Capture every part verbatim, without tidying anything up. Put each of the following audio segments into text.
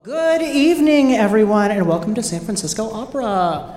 Good evening, everyone, and welcome to San Francisco Opera.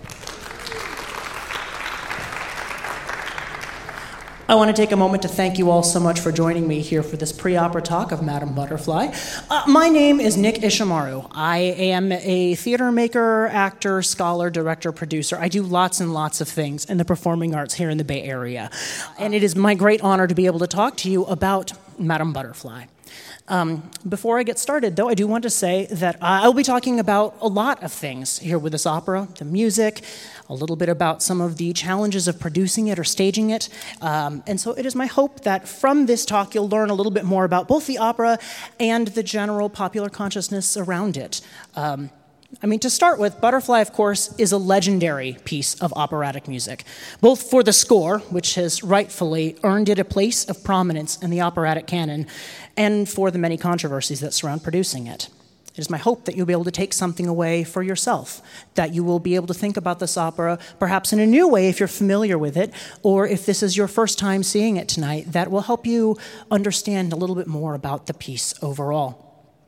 I want to take a moment to thank you all so much for joining me here for this pre-opera talk of Madame Butterfly. Uh, my name is Nick Ishimaru. I am a theater maker, actor, scholar, director, producer. I do lots and lots of things in the performing arts here in the Bay Area. And it is my great honor to be able to talk to you about Madame Butterfly. Um, before I get started, though, I do want to say that I'll be talking about a lot of things here with this opera, the music, a little bit about some of the challenges of producing it or staging it. Um, and so it is my hope that from this talk you'll learn a little bit more about both the opera and the general popular consciousness around it. Um, I mean, to start with, Butterfly, of course, is a legendary piece of operatic music, both for the score, which has rightfully earned it a place of prominence in the operatic canon, and for the many controversies that surround producing it. It is my hope that you'll be able to take something away for yourself, that you will be able to think about this opera perhaps in a new way if you're familiar with it, or if this is your first time seeing it tonight, that will help you understand a little bit more about the piece overall.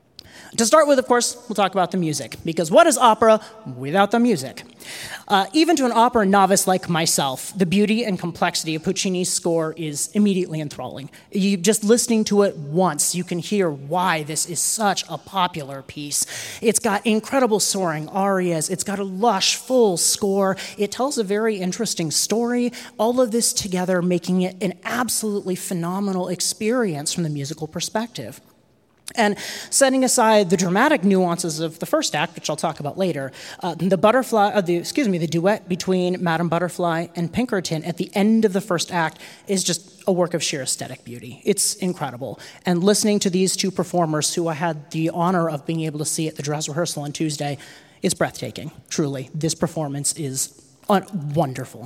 To start with, of course, we'll talk about the music, because what is opera without the music? Uh, even to an opera novice like myself, the beauty and complexity of Puccini's score is immediately enthralling. You just listening to it once, you can hear why this is such a popular piece. It's got incredible soaring arias, it's got a lush, full score, it tells a very interesting story, all of this together making it an absolutely phenomenal experience from the musical perspective. And setting aside the dramatic nuances of the first act, which I'll talk about later, uh, the butterfly, uh, the excuse me, the duet between Madame Butterfly and Pinkerton at the end of the first act is just a work of sheer aesthetic beauty. It's incredible. And listening to these two performers, who I had the honor of being able to see at the dress rehearsal on Tuesday, is breathtaking. Truly, this performance is un- wonderful.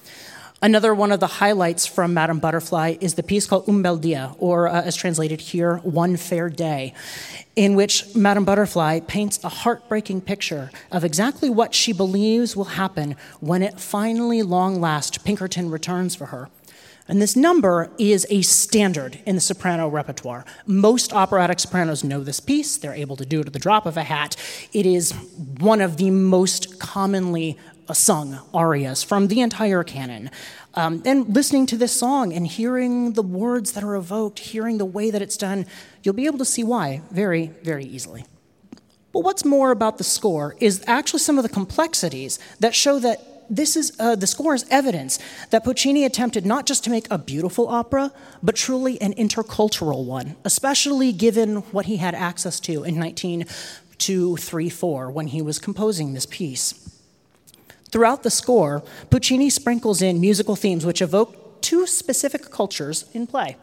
Another one of the highlights from Madame Butterfly is the piece called Un bel dia, or uh, as translated here, One Fair Day, in which Madame Butterfly paints a heartbreaking picture of exactly what she believes will happen when at finally, long last, Pinkerton returns for her. And this number is a standard in the soprano repertoire. Most operatic sopranos know this piece. They're able to do it at the drop of a hat. It is one of the most commonly sung arias from the entire canon. Um, and listening to this song and hearing the words that are evoked, hearing the way that it's done, you'll be able to see why very, very easily. But what's more about the score is actually some of the complexities that show that this is uh, the score is evidence that Puccini attempted not just to make a beautiful opera, but truly an intercultural one, especially given what he had access to in nineteen two thirty-four when he was composing this piece. Throughout the score, Puccini sprinkles in musical themes which evoke two specific cultures in play.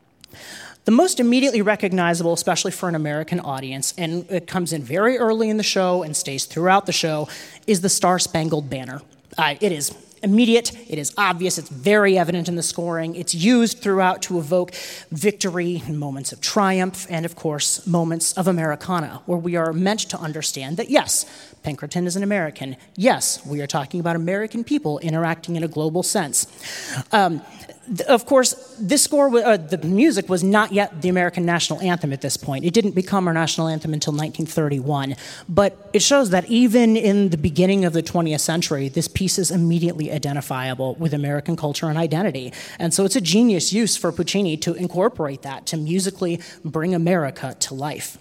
The most immediately recognizable, especially for an American audience, and it comes in very early in the show and stays throughout the show, is the Star-Spangled Banner. Uh, it is immediate, it is obvious, it's very evident in the scoring. It's used throughout to evoke victory, moments of triumph, and of course, moments of Americana, where we are meant to understand that yes, Pinkerton is an American. Yes, we are talking about American people interacting in a global sense. Um, th- of course, this score, uh, the music was not yet the American national anthem at this point. It didn't become our national anthem until nineteen thirty-one. But it shows that even in the beginning of the twentieth century, this piece is immediately identifiable with American culture and identity. And so it's a genius use for Puccini to incorporate that, to musically bring America to life.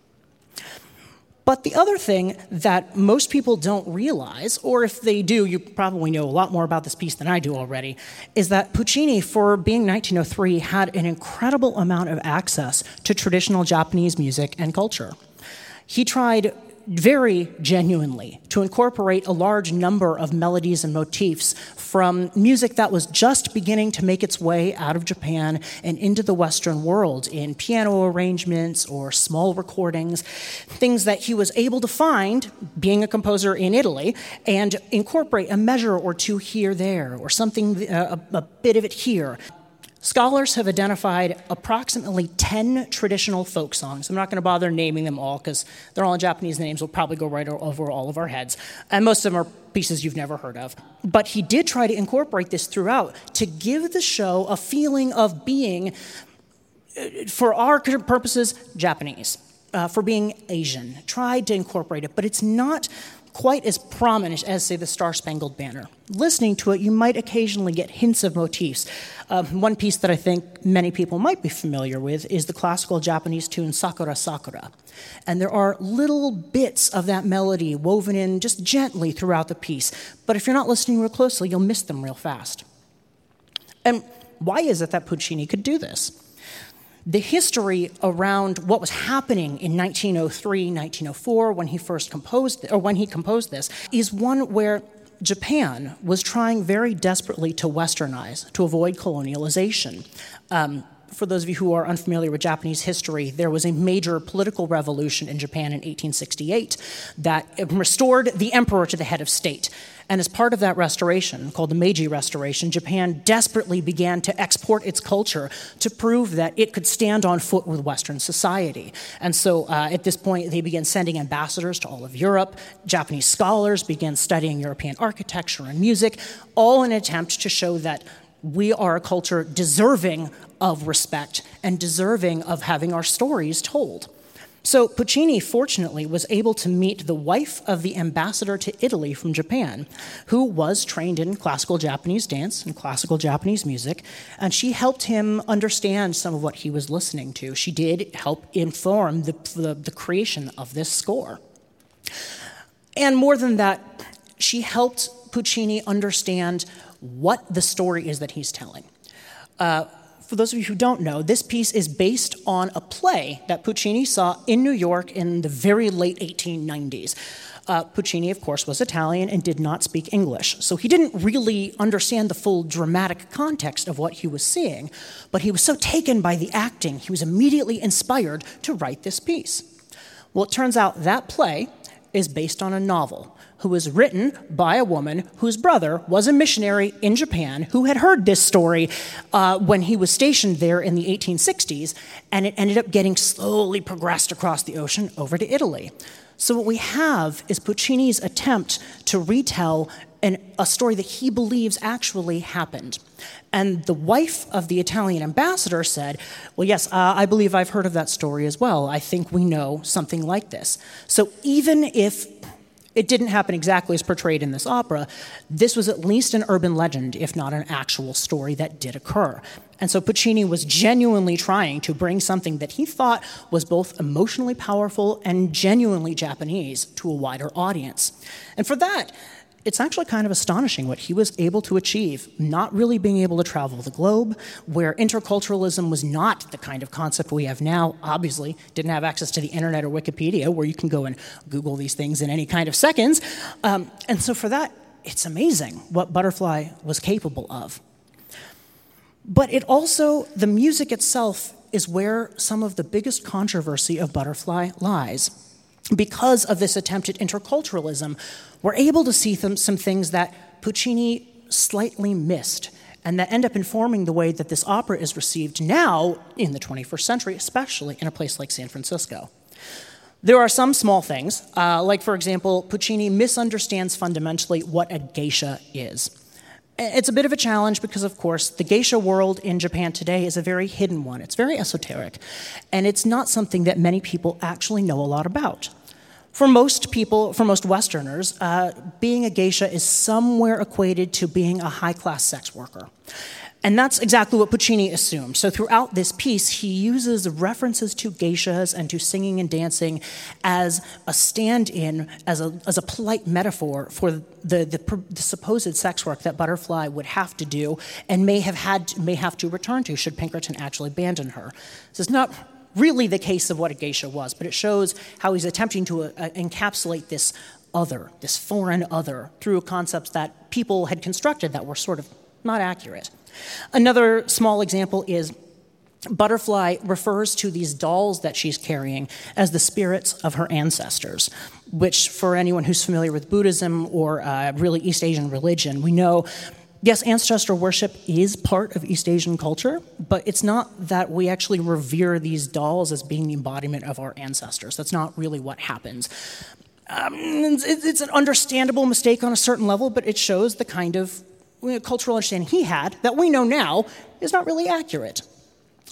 But the other thing that most people don't realize, or if they do, you probably know a lot more about this piece than I do already, is that Puccini, for being nineteen oh three, had an incredible amount of access to traditional Japanese music and culture. He tried very genuinely to incorporate a large number of melodies and motifs from music that was just beginning to make its way out of Japan and into the Western world in piano arrangements or small recordings, things that he was able to find, being a composer in Italy, and incorporate a measure or two here, there, or something, uh, a, a bit of it here. Scholars have identified approximately ten traditional folk songs. I'm not going to bother naming them all because they're all in Japanese names. We'll probably go right over all of our heads. And most of them are pieces you've never heard of. But he did try to incorporate this throughout to give the show a feeling of being, for our purposes, Japanese. uh, for being Asian, tried to incorporate it, but it's not quite as prominent as, say, the Star-Spangled Banner. Listening to it, you might occasionally get hints of motifs. Um, one piece that I think many people might be familiar with is the classical Japanese tune Sakura Sakura. And there are little bits of that melody woven in just gently throughout the piece. But if you're not listening real closely, you'll miss them real fast. And why is it that Puccini could do this? The history around what was happening in nineteen oh three, nineteen oh four, when he first composed, or when he composed this, is one where Japan was trying very desperately to westernize, to avoid colonialization. Um, for those of you who are unfamiliar with Japanese history, there was a major political revolution in Japan in eighteen sixty-eight that restored the emperor to the head of state. And as part of that restoration, called the Meiji Restoration, Japan desperately began to export its culture to prove that it could stand on foot with Western society. And so uh, at this point, they began sending ambassadors to all of Europe. Japanese scholars began studying European architecture and music, all in an attempt to show that we are a culture deserving of respect and deserving of having our stories told. So Puccini, fortunately, was able to meet the wife of the ambassador to Italy from Japan, who was trained in classical Japanese dance and classical Japanese music, and she helped him understand some of what he was listening to. She did help inform the, the, the creation of this score. And more than that, she helped Puccini understand what the story is that he's telling. Uh, For those of you who don't know, this piece is based on a play that Puccini saw in New York in the very late eighteen nineties. Uh, Puccini, of course, was Italian and did not speak English, so he didn't really understand the full dramatic context of what he was seeing, but he was so taken by the acting, he was immediately inspired to write this piece. Well, it turns out that play is based on a novel who was written by a woman whose brother was a missionary in Japan who had heard this story uh, when he was stationed there in the eighteen sixties, and it ended up getting slowly progressed across the ocean over to Italy. So what we have is Puccini's attempt to retell an, a story that he believes actually happened. And the wife of the Italian ambassador said, well, yes, uh, I believe I've heard of that story as well. I think we know something like this. So even if it didn't happen exactly as portrayed in this opera, this was at least an urban legend, if not an actual story that did occur. And so Puccini was genuinely trying to bring something that he thought was both emotionally powerful and genuinely Japanese to a wider audience. And for that, it's actually kind of astonishing what he was able to achieve, not really being able to travel the globe, where interculturalism was not the kind of concept we have now. Obviously, didn't have access to the internet or Wikipedia, where you can go and Google these things in any kind of seconds. Um, and so for that, it's amazing what Butterfly was capable of. But it also, the music itself is where some of the biggest controversy of Butterfly lies. Because of this attempt at interculturalism, we're able to see th- some things that Puccini slightly missed, and that end up informing the way that this opera is received now in the twenty-first century, especially in a place like San Francisco. There are some small things, uh, like, for example, Puccini misunderstands fundamentally what a geisha is. It's a bit of a challenge because, of course, the geisha world in Japan today is a very hidden one. It's very esoteric, and it's not something that many people actually know a lot about. For most people, for most Westerners, uh, being a geisha is somewhere equated to being a high-class sex worker. And that's exactly what Puccini assumed. So throughout this piece, he uses references to geishas and to singing and dancing as a stand-in, as a, as a polite metaphor for the, the, the supposed sex work that Butterfly would have to do and may have had to, may have to return to should Pinkerton actually abandon her. This is not really the case of what a geisha was, but it shows how he's attempting to uh, encapsulate this other, this foreign other, through concepts that people had constructed that were sort of not accurate. Another small example is Butterfly refers to these dolls that she's carrying as the spirits of her ancestors, which for anyone who's familiar with Buddhism or uh, really East Asian religion, we know, yes, ancestor worship is part of East Asian culture, but it's not that we actually revere these dolls as being the embodiment of our ancestors. That's not really what happens. Um, it's, it's an understandable mistake on a certain level, but it shows the kind of cultural understanding he had that we know now is not really accurate.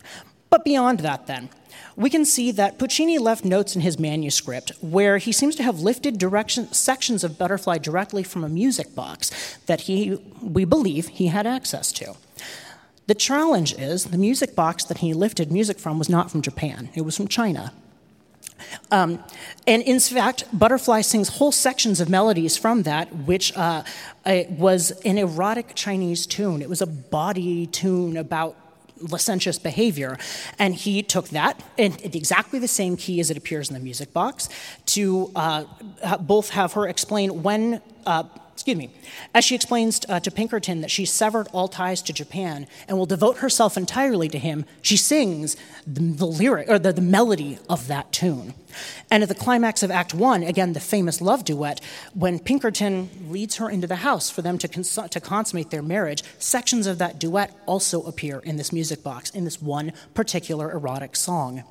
But beyond that, then, we can see that Puccini left notes in his manuscript where he seems to have lifted direction, sections of Butterfly directly from a music box that he, we believe he had access to. The challenge is the music box that he lifted music from was not from Japan, it was from China. Um, and in fact, Butterfly sings whole sections of melodies from that, which uh, was an erotic Chinese tune. It was a bawdy tune about licentious behavior, and he took that in exactly the same key as it appears in the music box to uh, both have her explain when, uh, excuse me, as she explains uh, to Pinkerton that she severed all ties to Japan and will devote herself entirely to him, she sings the, the lyric or the, the melody of that tune. And at the climax of Act One, again, the famous love duet, when Pinkerton leads her into the house for them to, cons- to consummate their marriage, sections of that duet also appear in this music box, in this one particular erotic song.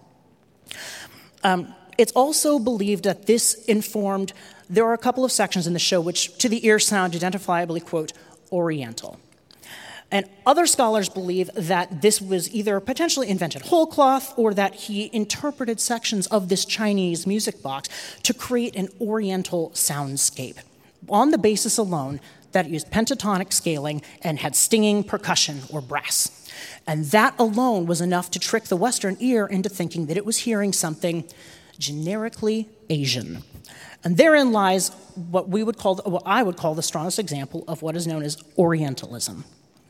Um, it's also believed that this informed, there are a couple of sections in the show which to the ear sound identifiably, quote, Oriental. And other scholars believe that this was either potentially invented whole cloth or that he interpreted sections of this Chinese music box to create an Oriental soundscape on the basis alone that it used pentatonic scaling and had stinging percussion or brass. And that alone was enough to trick the Western ear into thinking that it was hearing something generically Asian. And therein lies what we would call, what I would call the strongest example of what is known as Orientalism.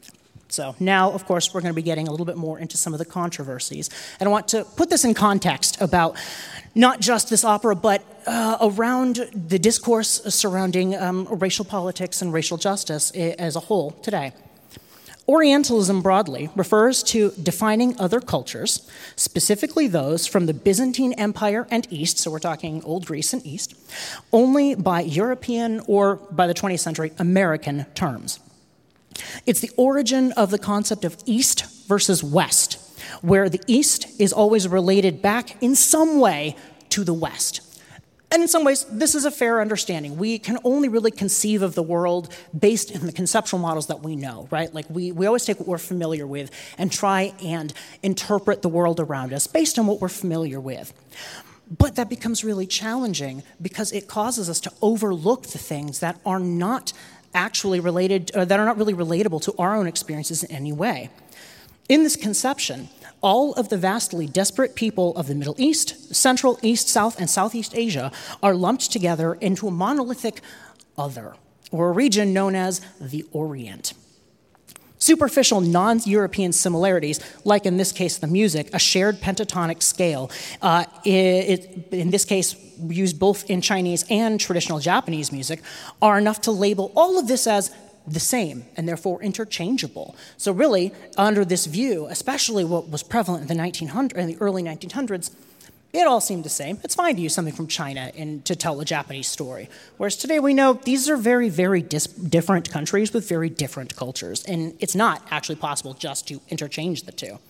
So now, of course, we're going to be getting a little bit more into some of the controversies. And I want to put this in context about not just this opera, but uh, around the discourse surrounding um, racial politics and racial justice as a whole today. Orientalism broadly refers to defining other cultures, specifically those from the Byzantine Empire and East, so we're talking Old Greece and East, only by European or, by the twentieth century, American terms. It's the origin of the concept of East versus West, where the East is always related back in some way to the West. And in some ways, this is a fair understanding. We can only really conceive of the world based in the conceptual models that we know, right? Like we, we always take what we're familiar with and try and interpret the world around us based on what we're familiar with. But that becomes really challenging because it causes us to overlook the things that are not actually related, or that are not really relatable to our own experiences in any way. In this conception, all of the vastly disparate people of the Middle East, Central, East, South, and Southeast Asia are lumped together into a monolithic other, or a region known as the Orient. Superficial non-European similarities, like in this case the music, a shared pentatonic scale, uh, it, it, in this case used both in Chinese and traditional Japanese music, are enough to label all of this as the same and therefore interchangeable. So really, under this view, especially what was prevalent in the nineteen hundreds, in the early nineteen hundreds, it all seemed the same. It's fine to use something from China in, to tell a Japanese story. Whereas today we know these are very, very dis- different countries with very different cultures, and it's not actually possible just to interchange the two.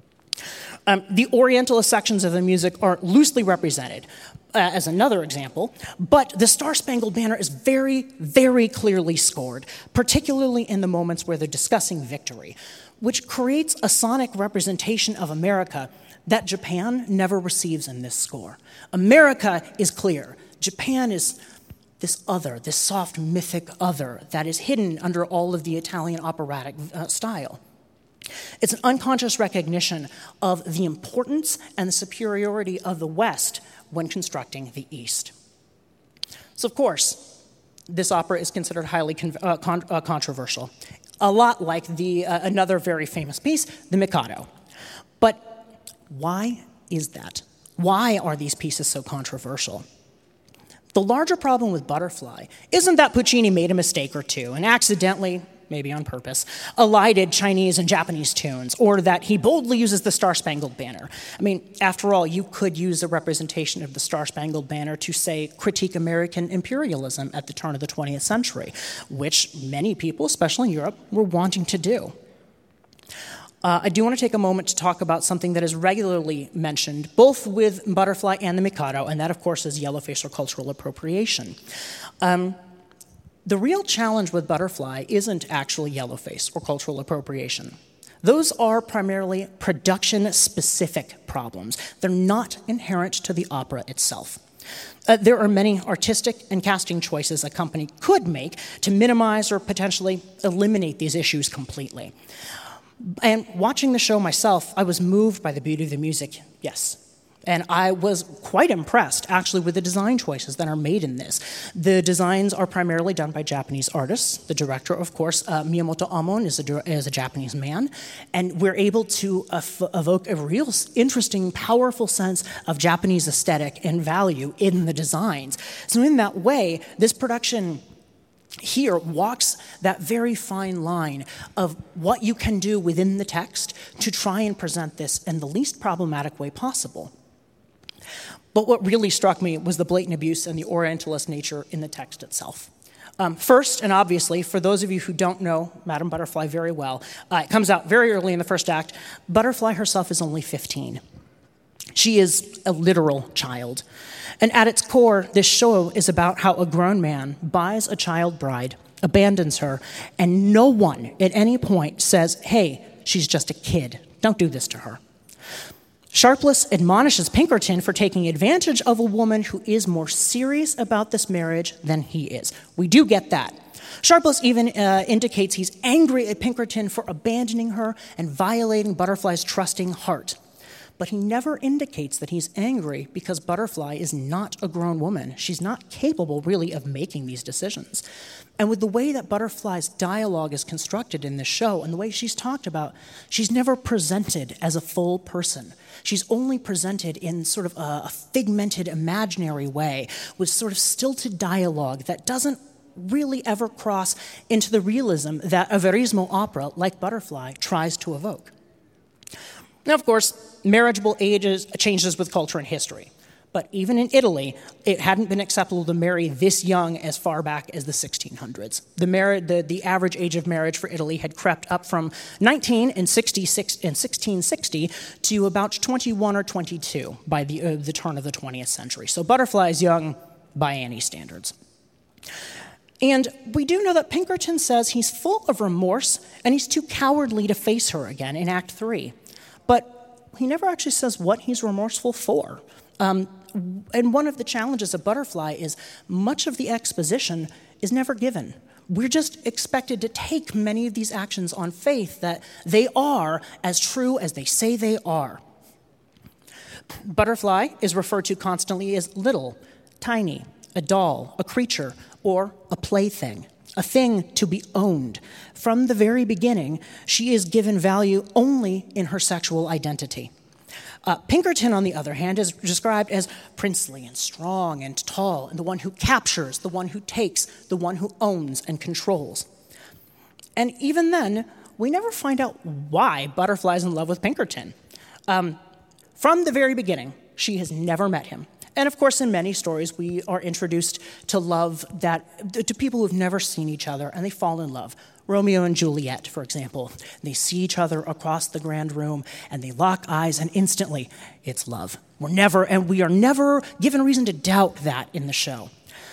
Um, the Orientalist sections of the music are loosely represented, uh, as another example, but the Star-Spangled Banner is very, very clearly scored, particularly in the moments where they're discussing victory, which creates a sonic representation of America that Japan never receives in this score. America is clear. Japan is this other, this soft mythic other that is hidden under all of the Italian operatic uh, style. It's an unconscious recognition of the importance and the superiority of the West when constructing the East. So, of course, this opera is considered highly con- uh, con- uh, controversial, a lot like the uh, another very famous piece, The Mikado. But why is that? Why are these pieces so controversial? The larger problem with Butterfly isn't that Puccini made a mistake or two and accidentally, maybe on purpose, elided Chinese and Japanese tunes, or that he boldly uses the Star-Spangled Banner. I mean, after all, you could use a representation of the Star-Spangled Banner to, say, critique American imperialism at the turn of the twentieth century, which many people, especially in Europe, were wanting to do. Uh, I do want to take a moment to talk about something that is regularly mentioned, both with Butterfly and the Mikado, and that, of course, is yellowface or cultural appropriation. Um, The real challenge with Butterfly isn't actually yellowface or cultural appropriation. Those are primarily production-specific problems. They're not inherent to the opera itself. Uh, there are many artistic and casting choices a company could make to minimize or potentially eliminate these issues completely. And watching the show myself, I was moved by the beauty of the music, yes. And I was quite impressed, actually, with the design choices that are made in this. The designs are primarily done by Japanese artists. The director, of course, uh, Miyamoto Amon, is a, is a Japanese man. And we're able to uh, evoke a real interesting, powerful sense of Japanese aesthetic and value in the designs. So in that way, this production here walks that very fine line of what you can do within the text to try and present this in the least problematic way possible. But what really struck me was the blatant abuse and the Orientalist nature in the text itself. Um, first, and obviously, for those of you who don't know Madame Butterfly very well, uh, it comes out very early in the first act. Butterfly herself is only fifteen. She is a literal child. And at its core, this show is about how a grown man buys a child bride, abandons her, and no one at any point says, hey, she's just a kid. Don't do this to her. Sharpless admonishes Pinkerton for taking advantage of a woman who is more serious about this marriage than he is. We do get that. Sharpless even uh, indicates he's angry at Pinkerton for abandoning her and violating Butterfly's trusting heart. But he never indicates that he's angry because Butterfly is not a grown woman. She's not capable, really, of making these decisions. And with the way that Butterfly's dialogue is constructed in this show and the way she's talked about, she's never presented as a full person. She's only presented in sort of a, a figmented, imaginary way with sort of stilted dialogue that doesn't really ever cross into the realism that a verismo opera like Butterfly tries to evoke. Now, of course, marriageable ages changes with culture and history. But even in Italy, it hadn't been acceptable to marry this young as far back as the sixteen hundreds. The, mar- the, the average age of marriage for Italy had crept up from nineteen in, sixty-six, in sixteen sixty to about twenty-one or twenty-two by the, uh, the turn of the twentieth century. So Butterfly is young by any standards. And we do know that Pinkerton says he's full of remorse and he's too cowardly to face her again in Act Three. But he never actually says what he's remorseful for. Um, and one of the challenges of Butterfly is much of the exposition is never given. We're just expected to take many of these actions on faith that they are as true as they say they are. Butterfly is referred to constantly as little, tiny, a doll, a creature, or a plaything, a thing to be owned. From the very beginning, she is given value only in her sexual identity. Uh, Pinkerton, on the other hand, is described as princely and strong and tall, and the one who captures, the one who takes, the one who owns and controls. And even then, we never find out why Butterfly's in love with Pinkerton. Um, from the very beginning, she has never met him. And of course, in many stories, we are introduced to love that, to people who've never seen each other, and they fall in love. Romeo and Juliet, for example. They see each other across the grand room, and they lock eyes, and instantly, it's love. We're never, and we are never given reason to doubt that in the show.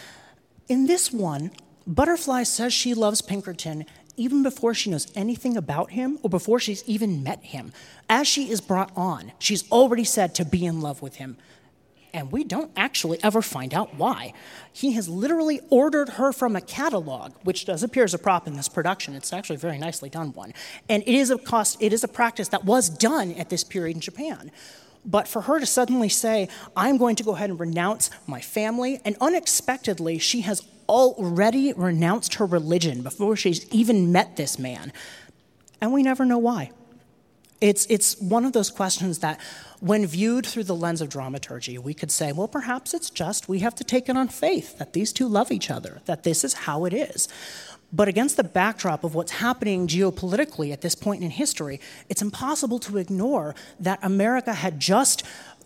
In this one, Butterfly says she loves Pinkerton even before she knows anything about him or before she's even met him. As she is brought on, she's already said to be in love with him. And we don't actually ever find out why. He has literally ordered her from a catalog, which does appear as a prop in this production. It's actually a very nicely done one. And it is a cost, it is a practice that was done at this period in Japan. But for her to suddenly say, I'm going to go ahead and renounce my family, and unexpectedly, she has already renounced her religion before she's even met this man. And we never know why. It's, it's one of those questions that, when viewed through the lens of dramaturgy, we could say, well, perhaps it's just we have to take it on faith that these two love each other, that this is how it is. But against the backdrop of what's happening geopolitically at this point in history, it's impossible to ignore that America had just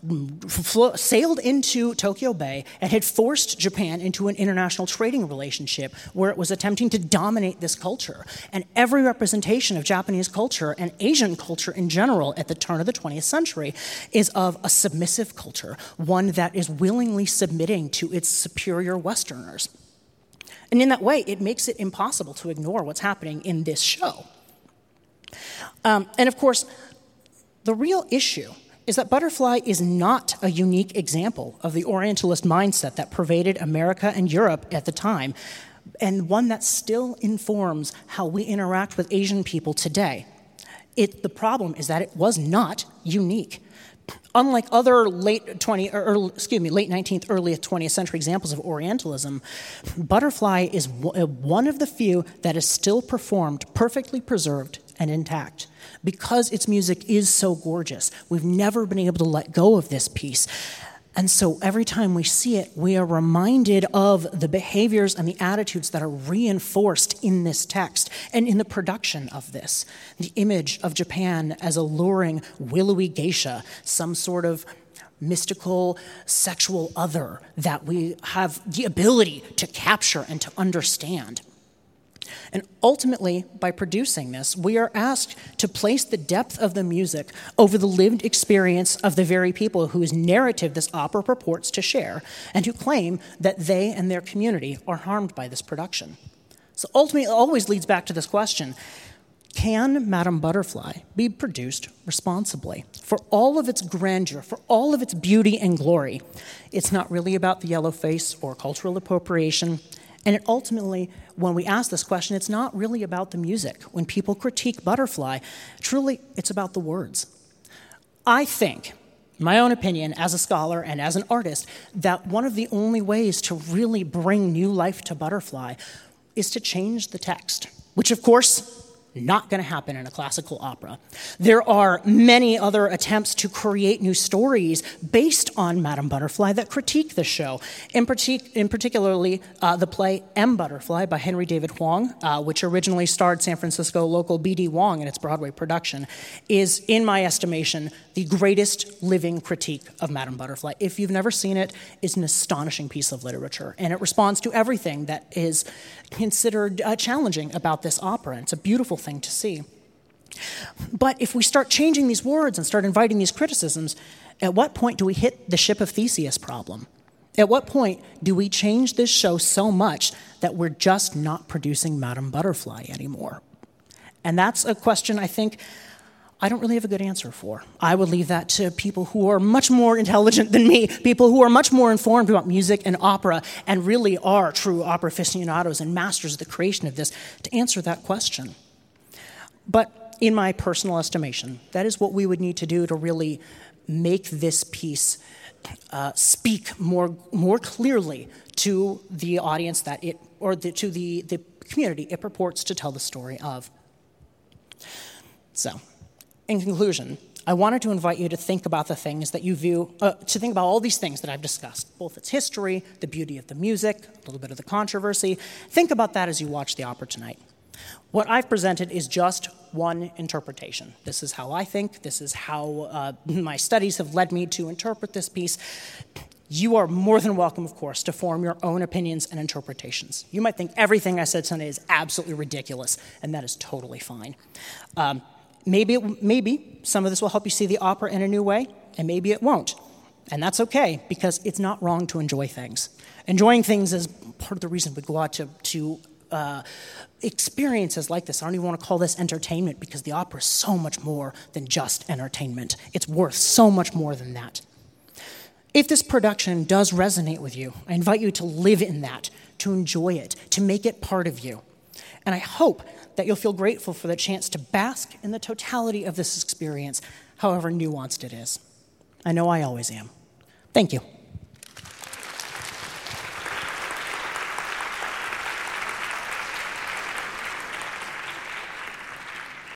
flo- sailed into Tokyo Bay and had forced Japan into an international trading relationship where it was attempting to dominate this culture. And every representation of Japanese culture and Asian culture in general at the turn of the twentieth century is of a submissive culture, one that is willingly submitting to its superior Westerners. And in that way, it makes it impossible to ignore what's happening in this show. Um, and of course, the real issue is that Butterfly is not a unique example of the Orientalist mindset that pervaded America and Europe at the time, and one that still informs how we interact with Asian people today. It, the problem is that it was not unique. Unlike other late twentieth, or early, excuse me, late nineteenth, early twentieth century examples of Orientalism, Butterfly is one of the few that is still performed, perfectly preserved and intact. Because its music is so gorgeous, we've never been able to let go of this piece. And so every time we see it, we are reminded of the behaviors and the attitudes that are reinforced in this text and in the production of this. The image of Japan as alluring, willowy geisha, some sort of mystical sexual other that we have the ability to capture and to understand. And ultimately, by producing this, we are asked to place the depth of the music over the lived experience of the very people whose narrative this opera purports to share, and who claim that they and their community are harmed by this production. So ultimately, it always leads back to this question: can Madame Butterfly be produced responsibly? For all of its grandeur, for all of its beauty and glory, it's not really about the yellow face or cultural appropriation. And it ultimately, when we ask this question, it's not really about the music. When people critique Butterfly, truly, it's about the words. I think, in my own opinion, as a scholar and as an artist, that one of the only ways to really bring new life to Butterfly is to change the text, which, of course, not going to happen in a classical opera. There are many other attempts to create new stories based on Madame Butterfly that critique the show. In, partic- in particularly, uh, the play M. Butterfly by Henry David Hwang, uh, which originally starred San Francisco local B D Wong in its Broadway production, is, in my estimation, the greatest living critique of Madame Butterfly. If you've never seen it, it's an astonishing piece of literature, and it responds to everything that is considered uh, challenging about this opera. It's a beautiful thing to see. But if we start changing these words and start inviting these criticisms, at what point do we hit the ship of Theseus problem? At what point do we change this show so much that we're just not producing Madame Butterfly anymore? And that's a question I think I don't really have a good answer for. I would leave that to people who are much more intelligent than me, people who are much more informed about music and opera, and really are true opera aficionados and masters of the creation of this, to answer that question. But in my personal estimation, that is what we would need to do to really make this piece uh, speak more, more clearly to the audience that it, or the, to the, the community it purports to tell the story of. So, in conclusion, I wanted to invite you to think about the things that you view, uh, to think about all these things that I've discussed, both its history, the beauty of the music, a little bit of the controversy. Think about that as you watch the opera tonight. What I've presented is just one interpretation. This is how I think. This is how uh, my studies have led me to interpret this piece. You are more than welcome, of course, to form your own opinions and interpretations. You might think everything I said tonight is absolutely ridiculous, and that is totally fine. Um, maybe, it, maybe some of this will help you see the opera in a new way, and maybe it won't. And that's okay, because it's not wrong to enjoy things. Enjoying things is part of the reason we go out to, to uh, experiences like this. I don't even want to call this entertainment, because the opera is so much more than just entertainment. It's worth so much more than that. If this production does resonate with you, I invite you to live in that, to enjoy it, to make it part of you. And I hope that you'll feel grateful for the chance to bask in the totality of this experience, however nuanced it is. I know I always am. Thank you.